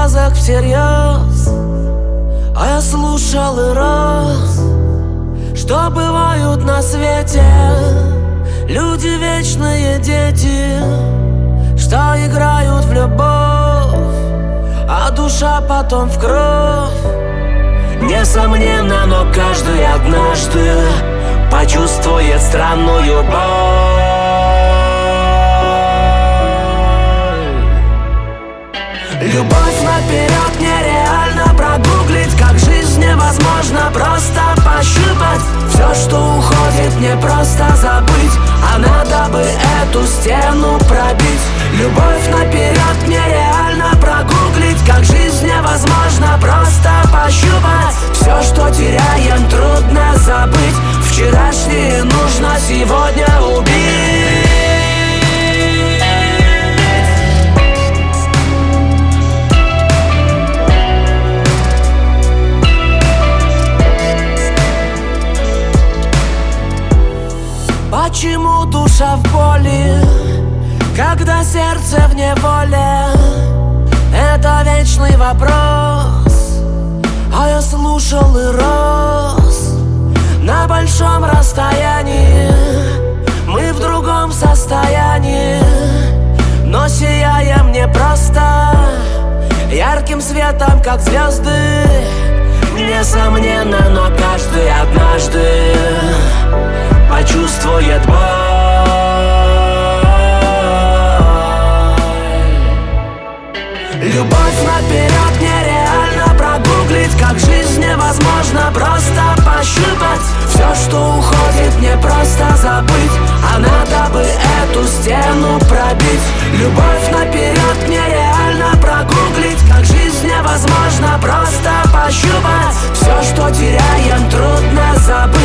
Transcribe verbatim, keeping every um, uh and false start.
сказок всерьез, а я слушал и рос. Что бывают на свете люди, вечные дети, что играют в любовь, а душа потом в кровь. Несомненно, но каждый однажды почувствует странную боль. Любовь наперед нереально прогуглить, как жизнь невозможно просто пощупать. Все, что уходит, не просто забыть, а надо бы эту стену пробить. Любовь наперед нереально прогуглить, как жизнь невозможно просто пощупать. Все, что теряем, трудно забыть. Вчерашнее нужно сегодня убить. Почему душа в боли, когда сердце в неволе? Это вечный вопрос, а я слушал и рос. На большом расстоянии мы в другом состоянии, но сияем не просто ярким светом, как звезды. Несомненно, но каждый однажды почувствует боль. Любовь наперед нереально прогуглить, как жизнь невозможно просто пощупать. Все, что уходит, не просто забыть, а надо бы эту стену пробить. Любовь наперед нереально прогуглить, как жизнь невозможно просто пощупать. Все, что теряем, трудно забыть.